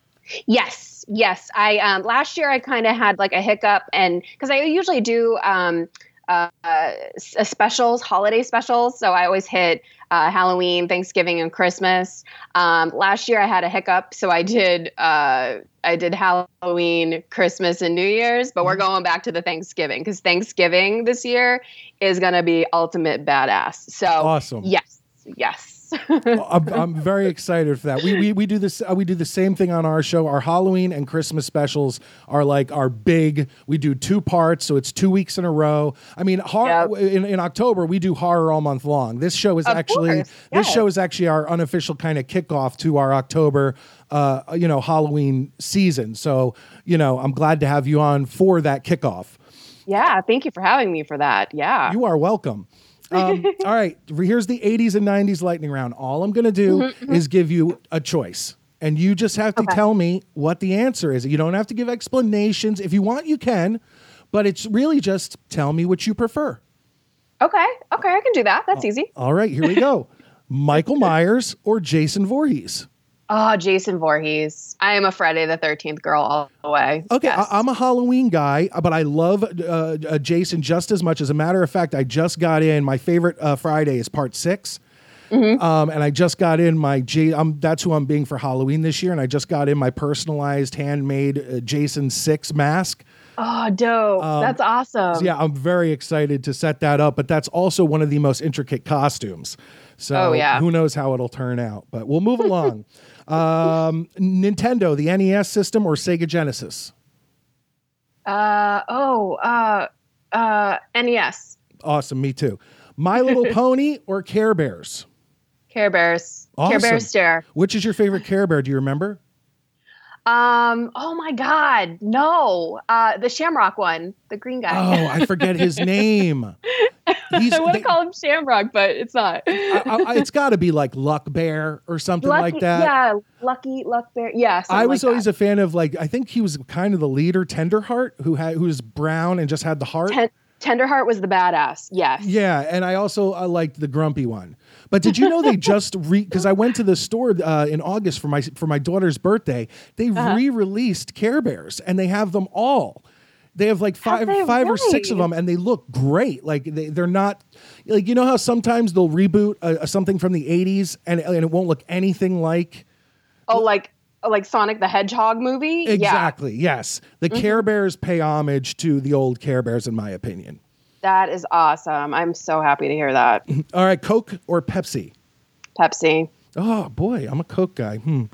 Yes, yes. I um, last year I kind of had like a hiccup, and because I usually do um, uh, s- uh, specials, holiday specials, so I always hit uh, Halloween, Thanksgiving, and Christmas. Um, last year I had a hiccup, so I did uh, I did Halloween, Christmas, and New Year's, but we're going back to the Thanksgiving because Thanksgiving this year is gonna be ultimate badass. So Awesome. Yes, yes. I'm, I'm very excited for that. We we we do this. Uh, we do the same thing on our show. Our Halloween and Christmas specials are like our big. We do two parts, so it's two weeks in a row. I mean, horror, in in October we do horror all month long. This show is Of actually course, this yes. show is actually our unofficial kind of kickoff to our October, uh, you know, Halloween season. So you know, I'm glad to have you on for that kickoff. Yeah, thank you for having me for that. Yeah. You are welcome. Um, all right, here's the eighties and nineties lightning round. All I'm going to do Mhm, mhm. is give you a choice, and you just have to Okay. tell me what the answer is. You don't have to give explanations. If you want, you can, but it's really just tell me what you prefer. Okay. Okay, I can do that. That's easy. All right, here we go. Michael Myers or Jason Voorhees? Oh, Jason Voorhees. I am a Friday the thirteenth girl all the way. Okay, Yes. I, I'm a Halloween guy, but I love uh, uh, Jason just as much. As a matter of fact, I just got in. My favorite uh, Friday is part six. Mm-hmm. Um, and I just got in my J. Um, that's who I'm being for Halloween this year, and I just got in my personalized, handmade uh, Jason six mask. Oh, dope. Um, That's awesome. So yeah, I'm very excited to set that up. But that's also one of the most intricate costumes. So Oh, yeah. who knows how it'll turn out? But we'll move along. um, Nintendo, the N E S system, or Sega Genesis? Uh, oh, uh, uh, N E S. Awesome, me too. My Little Pony or Care Bears? Care Bears. Care Awesome. Bears stare. Which is your favorite Care Bear? Do you remember? Um, oh my God. No. Uh, the Shamrock one, the green guy. Oh, I forget his name. He's, I want to they- call him Shamrock, but it's not. I, I, it's got to be like Luck Bear or something Lucky, like that. Yeah, Lucky Luck Bear. Yeah. I was like always that. a fan of, like, I think he was kind of the leader, Tenderheart, who had who was brown and just had the heart. Ten- Tenderheart was the badass. Yes. Yeah, and I also I liked the grumpy one. But did you know they just re because I went to the store uh, in August for my for my daughter's birthday. They Uh-huh. re-released Care Bears, and they have them all. They have like five they five or six of really? them, and they look great. Like they they're not like, you know how sometimes they'll reboot a, a something from the eighties and and it won't look anything like. Oh, like oh, like Sonic the Hedgehog movie. Exactly. Yes, the Mhm. Care Bears pay homage to the old Care Bears, in my opinion. Yeah, that is awesome. I'm so happy to hear that. All right, Coke or Pepsi? Pepsi. Oh boy, I'm a Coke guy. Hmm.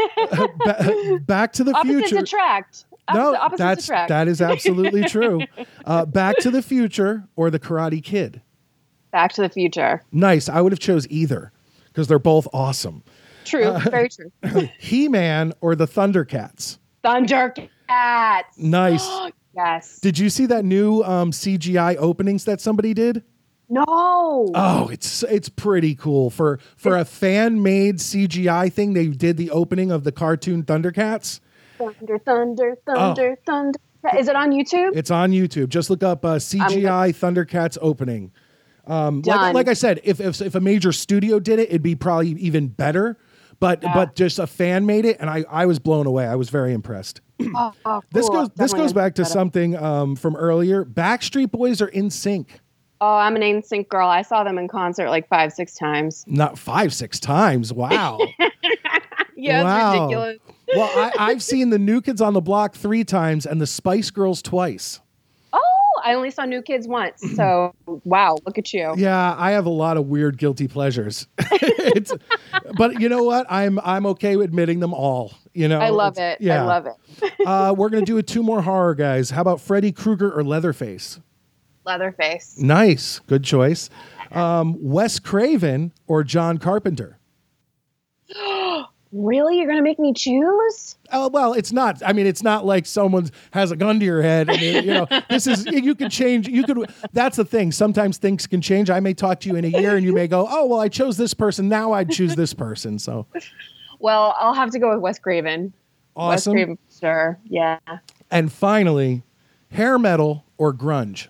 Ba- Back to the Opposites Future. attract. Opposite, No, opposites that's attract. that is absolutely true. Uh, Back to the Future or the Karate Kid? Back to the Future. Nice. I would have chose either because they're both awesome. True. Uh, Very true. He-Man or the Thundercats? Thundercats. Thundercats. Nice. Yes. Did you see that new um, C G I openings that somebody did? No. Oh, it's it's pretty cool for for a fan made C G I thing. They did the opening of the cartoon Thundercats. Thunder, thunder, thunder, oh. thunder. Is it on YouTube? It's on YouTube. Just look up uh, C G I Thundercats opening. Um, like, like I said, if, if if a major studio did it, it'd be probably even better. But yeah. but just a fan made it, and I, I was blown away. I was very impressed. Oh, oh, cool. This goes this Definitely goes back to something um, from earlier. Backstreet Boys are in sync. Oh, I'm an N Sync girl. I saw them in concert like five, six times. Not five, six times. Wow. Yeah, wow. it's ridiculous. Well, I, I've seen the New Kids on the Block three times and the Spice Girls twice. Oh, I only saw New Kids once. So, wow, look at you. Yeah, I have a lot of weird guilty pleasures. it's, but you know what? I'm I'm okay with admitting them all. You know, I love it. Yeah. I love it. uh, we're gonna do two more horror guys. How about Freddy Krueger or Leatherface? Leatherface. Nice, good choice. Um, Wes Craven or John Carpenter? Really? You're going to make me choose? Oh, well, it's not. I mean, it's not like someone has a gun to your head. And, you know, this is, you could change. You could, that's the thing. Sometimes things can change. I may talk to you in a year and you may go, oh, well, I chose this person. Now I'd choose this person. So, well, I'll have to go with Wes Craven. Awesome. Wes Craven, sure. Yeah. And finally, hair metal or grunge?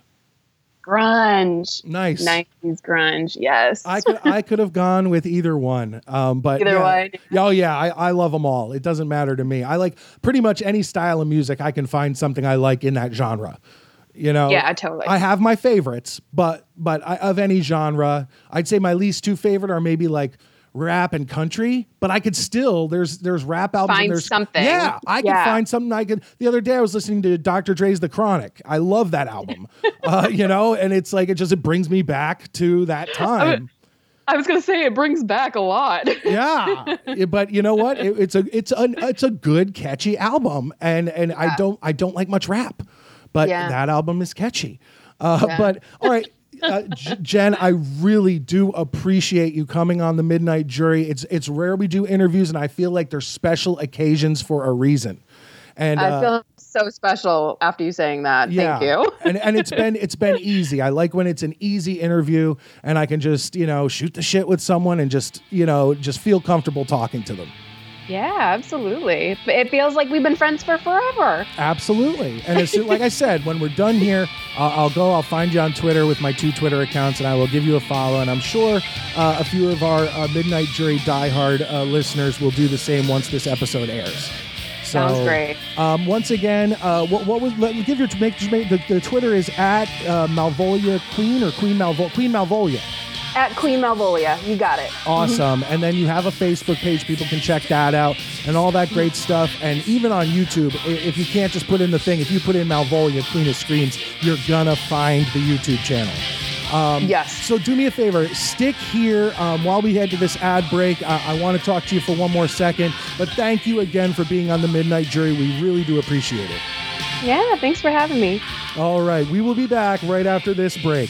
Grunge. Nice. nineties grunge. Yes. I could I could have gone with either one. Um, but either yeah. one. Oh yeah, I, I love them all. It doesn't matter to me. I like pretty much any style of music. I can find something I like in that genre. You know. Yeah, totally. I have my favorites, but but I, of any genre, I'd say my least two favorite are maybe like rap and country, but I could still there's there's rap albums find and there's something. Yeah, I yeah. could find something I could. The other day I was listening to Doctor Dre's The Chronic. I love that album. uh, you know, and it's like it just it brings me back to that time. I was gonna say it brings back a lot. Yeah, but you know what? It, it's a it's a it's a good catchy album, and and yeah. I don't I don't like much rap, but yeah. that album is catchy. Uh, yeah. But all right. Uh, J- Jen, I really do appreciate you coming on the Midnight Jury. It's it's rare we do interviews, and I feel like there's special occasions for a reason. And I uh, feel so special after you saying that. Yeah. Thank you. and and it's been it's been easy. I like when it's an easy interview, and I can just you know shoot the shit with someone and just you know just feel comfortable talking to them. Yeah, absolutely. It feels like we've been friends for forever. Absolutely. And it's like I said, when we're done here, uh, I'll go, I'll find you on Twitter with my two Twitter accounts, and I will give you a follow. And I'm sure uh, a few of our uh, Midnight Jury diehard uh, listeners will do the same once this episode airs. So, sounds great. Um, once again, uh, what, what was, let me give your, make, make the, the Twitter is at uh, Malvolia Queen or Queen Malvo, Queen Malvolia. At Queen Malvolia. You got it. Awesome. And then you have a Facebook page. People can check that out and all that great stuff. And even on YouTube, if you can't just put in the thing, if you put in Malvolia, Queen of Screams, you're going to find the YouTube channel. Um, yes. So do me a favor. Stick here um, while we head to this ad break. Uh, I want to talk to you for one more second. But thank you again for being on the Midnight Jury. We really do appreciate it. Yeah, thanks for having me. All right. We will be back right after this break.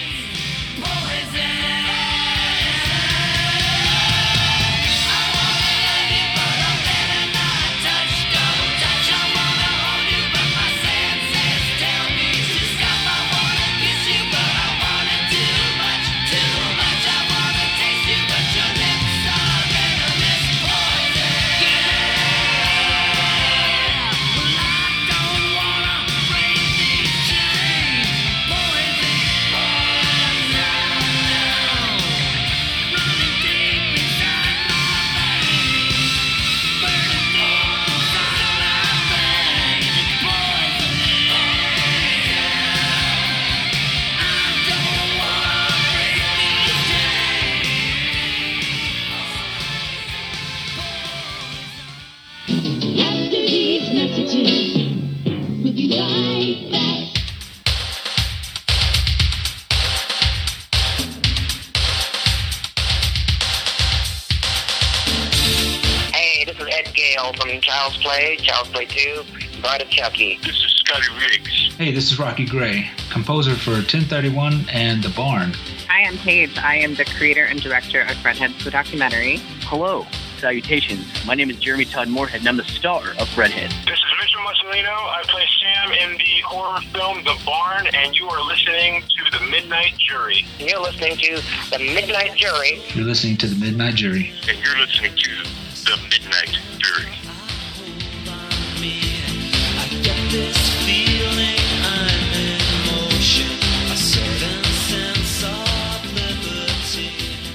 From Child's Play, Child's Play two, Bride of Chucky. This is Scotty Riggs. Hey, this is Rocky Gray, composer for ten thirty-one and The Barn. Hi, I'm Paige. I am the creator and director of Redheads, the documentary. Hello, salutations. My name is Jeremy Todd Moorhead, and I'm the star of Redhead. This is Mitchell Mussolino. I play Sam in the horror film The Barn, and you are listening to The Midnight Jury. You're listening to The Midnight Jury. You're listening to The Midnight Jury. And you're listening to The Midnight Jury. I get this feeling I'm in motion, a certain sense of liberty.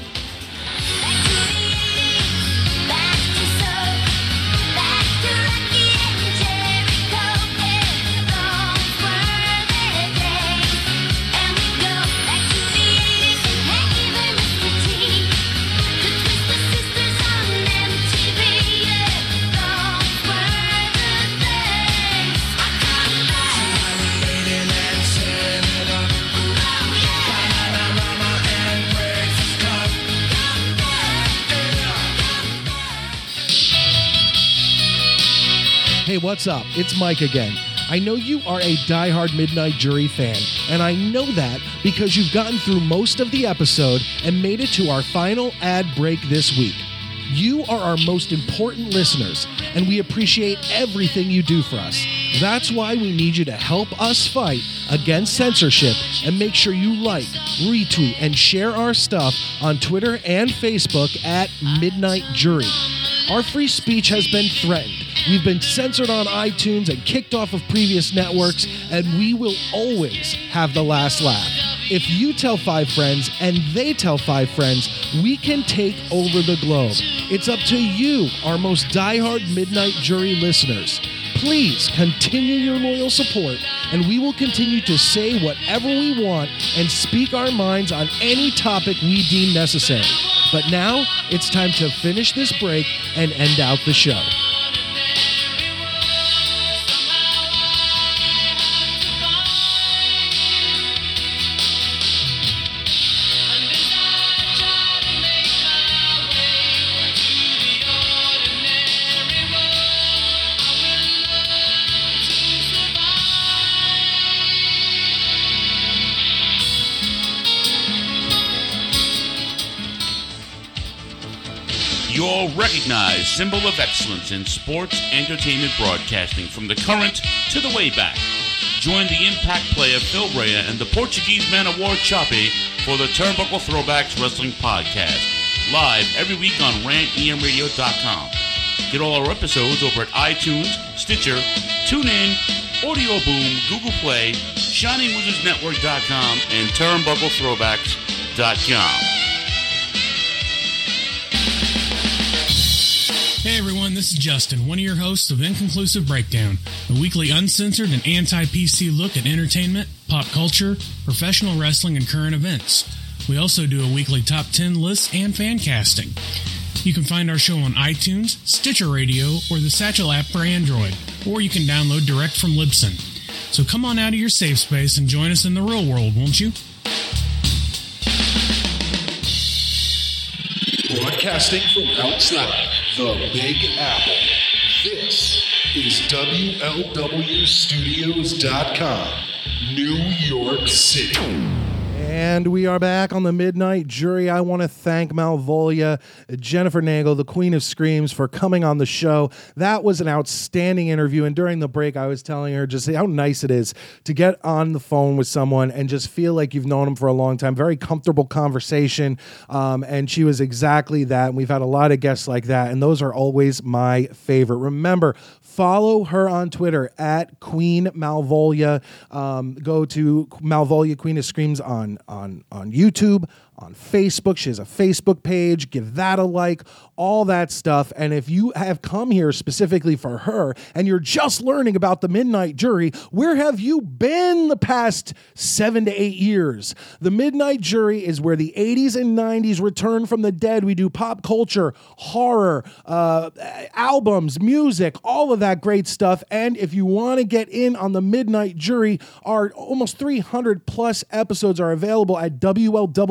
Hey, what's up? It's Mike again. I know you are a diehard Midnight Jury fan, and I know that because you've gotten through most of the episode and made it to our final ad break this week. You are our most important listeners, and we appreciate everything you do for us. That's why we need you to help us fight against censorship and make sure you like, retweet, and share our stuff on Twitter and Facebook at Midnight Jury. Our free speech has been threatened. We've been censored on iTunes and kicked off of previous networks, and we will always have the last laugh. If you tell five friends and they tell five friends, we can take over the globe. It's up to you, our most diehard Midnight Jury listeners. Please continue your loyal support, and we will continue to say whatever we want and speak our minds on any topic we deem necessary. But now, it's time to finish this break and end out the show. Your recognized symbol of excellence in sports entertainment broadcasting from the current to the way back. Join the impact player Phil Rea and the Portuguese man of war Choppy for the Turnbuckle Throwbacks Wrestling Podcast, live every week on rant e m radio dot com. Get all our episodes over at iTunes, Stitcher, TuneIn, Audio Boom, Google Play, shining wizards network dot com, and turnbuckle throwbacks dot com. Hey everyone, this is Justin, one of your hosts of Inconclusive Breakdown, a weekly uncensored and anti-P C look at entertainment, pop culture, professional wrestling, and current events. We also do a weekly top ten list and fan casting. You can find our show on iTunes, Stitcher Radio, or the Satchel app for Android, or you can download direct from Libsyn. So come on out of your safe space and join us in the real world, won't you? Broadcasting from outside the Big Apple, this is W L W Studios dot com, New York City. And we are back on the Midnight Jury. I want to thank Malvolio, Jennifer Nagel, the Queen of Screams, for coming on the show. That was an outstanding interview. And during the break, I was telling her just how nice it is to get on the phone with someone and just feel like you've known them for a long time. Very comfortable conversation. Um, and she was exactly that. And we've had a lot of guests like that. And those are always my favorite. Remember, follow her on Twitter at Queen Malvolio. Um, go to Malvolio Queen of Screams on, on, on YouTube, on Facebook. She has a Facebook page. Give that a like, all that stuff. And if you have come here specifically for her and you're just learning about the Midnight Jury, where have you been the past seven to eight years? The Midnight Jury is where the eighties and nineties return from the dead. We do pop culture, horror, uh, albums, music, all of that great stuff. And if you want to get in on the Midnight Jury, our almost three hundred plus episodes are available at W L W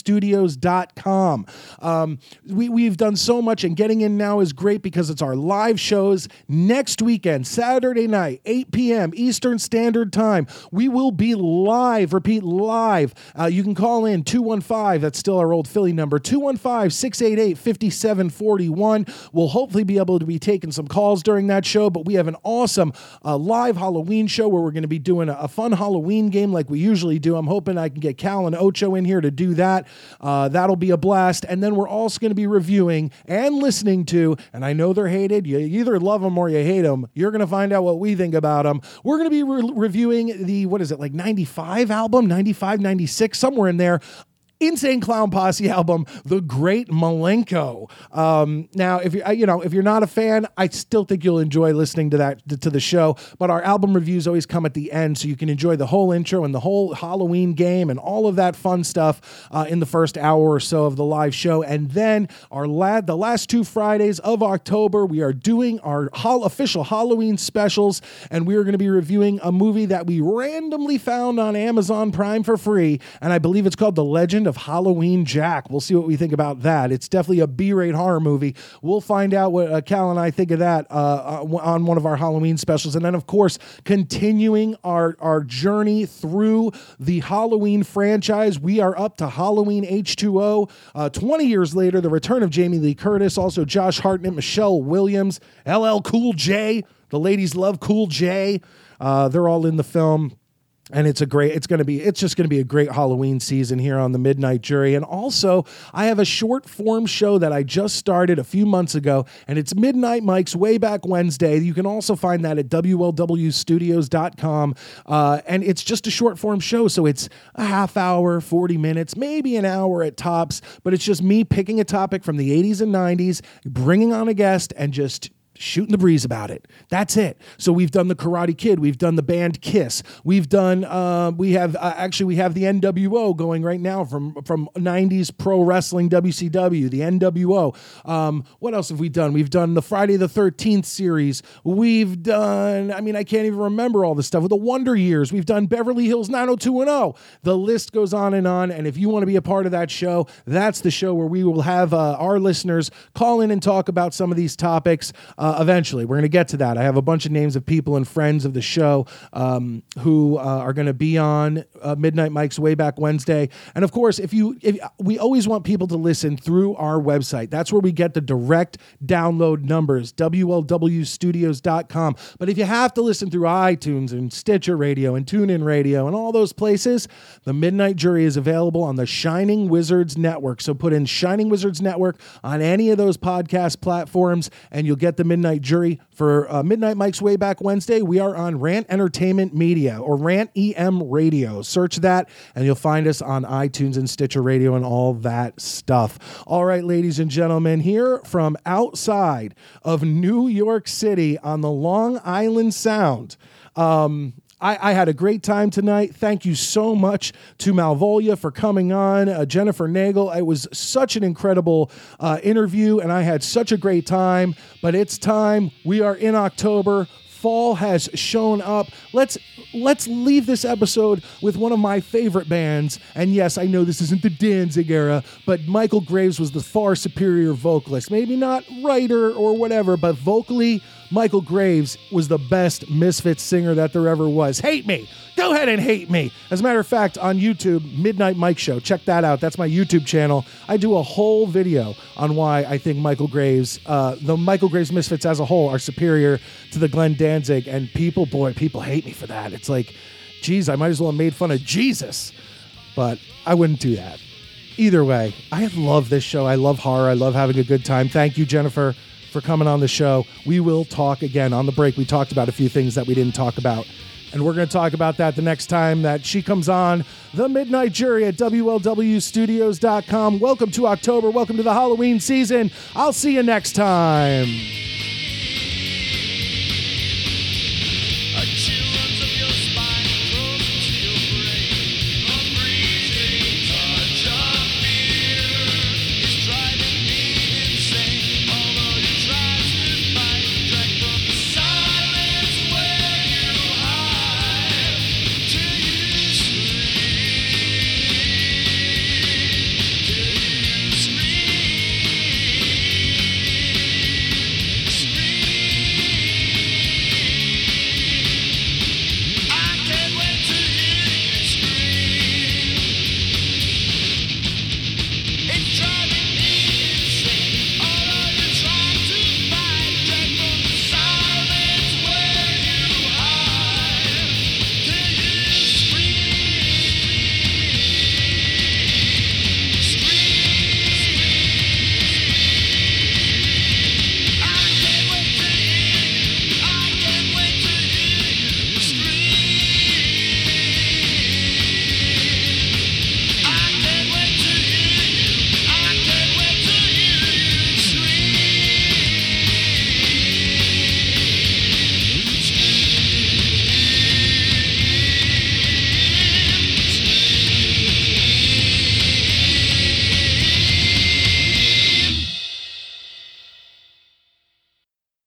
studios dot com. Um, we, we've done so much, and getting in now is great because it's our live shows next weekend, Saturday night, eight p.m. Eastern Standard Time. We will be live, repeat, live. Uh, you can call in two one five, that's still our old Philly number, two one five, six eight eight, five seven four one. We'll hopefully be able to be taking some calls during that show, but we have an awesome uh, live Halloween show where we're going to be doing a, a fun Halloween game like we usually do. I'm hoping I can get Cal and Ocho in here to do that. Uh, that'll be a blast. And then we're also going to be reviewing and listening to, and I know they're hated. You either love them or you hate them. You're going to find out what we think about them. We're going to be re- reviewing the, what is it, like ninety-five album, ninety-five, ninety-six, somewhere in there. Insane Clown Posse album, The Great Malenko. Um, now, if you you know if you're not a fan, I still think you'll enjoy listening to that to the show. But our album reviews always come at the end, so you can enjoy the whole intro and the whole Halloween game and all of that fun stuff uh, in the first hour or so of the live show. And then our lad, the last two Fridays of October, we are doing our ho- official Halloween specials, and we are going to be reviewing a movie that we randomly found on Amazon Prime for free, and I believe it's called The Legend of Halloween Jack. We'll see what we think about that. It's definitely a B-rate horror movie. We'll find out what uh, Cal and I think of that uh, on one of our Halloween specials. And then, of course, continuing our, our journey through the Halloween franchise, we are up to Halloween H two O. Uh, twenty years later, the return of Jamie Lee Curtis, also Josh Hartnett, Michelle Williams, L L Cool J. The ladies love Cool J. Uh, they're all in the film. And it's a great, it's going to be, it's just going to be a great Halloween season here on the Midnight Jury. And also, I have a short form show that I just started a few months ago, and it's Midnight Mike's Way Back Wednesday. You can also find that at W L W studios dot com. Uh, and it's just a short form show. So it's a half hour, forty minutes, maybe an hour at tops. But it's just me picking a topic from the eighties and nineties, bringing on a guest, and just shooting the breeze about it. That's it. So we've done the Karate Kid. We've done the band Kiss. We've done, uh, we have, uh, actually we have the N W O going right now from, from nineties pro wrestling W C W, the N W O. Um, what else have we done? We've done the Friday the thirteenth series. We've done, I mean, I can't even remember all the stuff with the Wonder Years. We've done Beverly Hills nine oh two one oh. The list goes on and on. And if you want to be a part of that show, that's the show where we will have uh, our listeners call in and talk about some of these topics. Uh, eventually, we're going to get to that. I have a bunch of names of people and friends of the show um, who uh, are going to be on uh, Midnight Mike's Way Back Wednesday. And of course, if you, if we always want people to listen through our website. That's where we get the direct download numbers, W L W studios dot com. But if you have to listen through iTunes and Stitcher Radio and TuneIn Radio and all those places, the Midnight Jury is available on the Shining Wizards Network. So put in Shining Wizards Network on any of those podcast platforms, and you'll get the Midnight Jury. For uh, Midnight Mike's Way Back Wednesday, we are on Rant Entertainment Media or Rant E M Radio. Search that and you'll find us on iTunes and Stitcher Radio and all that stuff. All right, ladies and gentlemen, here from outside of New York City on the Long Island Sound, um, I, I had a great time tonight. Thank you so much to Malvolia for coming on, uh, Jennifer Nagel. It was such an incredible uh, interview, and I had such a great time. But it's time. We are in October. Fall has shown up. Let's let's leave this episode with one of my favorite bands. And yes, I know this isn't the Danzig era, but Michael Graves was the far superior vocalist. Maybe not writer or whatever, but vocally, Michael Graves was the best Misfits singer that there ever was. Hate me. Go ahead and hate me. As a matter of fact, on YouTube, Midnight Mike Show. Check that out. That's my YouTube channel. I do a whole video on why I think Michael Graves, uh, the Michael Graves Misfits as a whole, are superior to the Glenn Danzig. And people, boy, people hate me for that. It's like, geez, I might as well have made fun of Jesus. But I wouldn't do that. Either way, I love this show. I love horror. I love having a good time. Thank you, Jennifer, for coming on the show. We will talk again. On the break, we talked about a few things that we didn't talk about. And we're going to talk about that the next time that she comes on. The Midnight Jury at W L W studios dot com. Welcome to October. Welcome to the Halloween season. I'll see you next time.